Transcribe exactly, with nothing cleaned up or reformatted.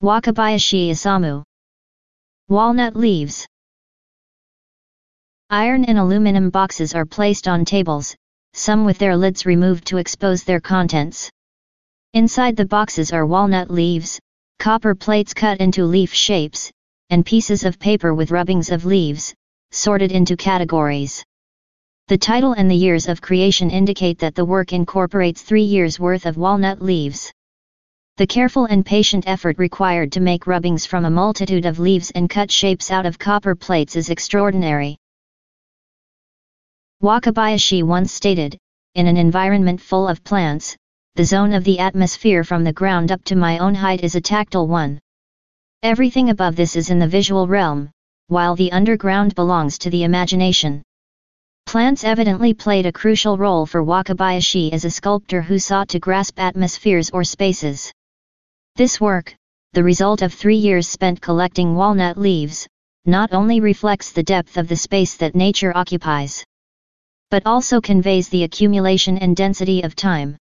Wakabayashi Isamu. Walnut leaves. Iron and aluminum boxes are placed on tables, some with their lids removed to expose their contents. Inside the boxes are walnut leaves, copper plates cut into leaf shapes, and pieces of paper with rubbings of leaves, sorted into categories. The title and the years of creation indicate that the work incorporates three years' worth of walnut leaves. The careful and patient effort required to make rubbings from a multitude of leaves and cut shapes out of copper plates is extraordinary. Wakabayashi once stated, "In an environment full of plants, the zone of the atmosphere from the ground up to my own height is a tactile one. Everything above this is in the visual realm, while the underground belongs to the imagination." Plants evidently played a crucial role for Wakabayashi as a sculptor who sought to grasp atmospheres or spaces. This work, the result of three years spent collecting walnut leaves, not only reflects the depth of the space that nature occupies, but also conveys the accumulation and density of time.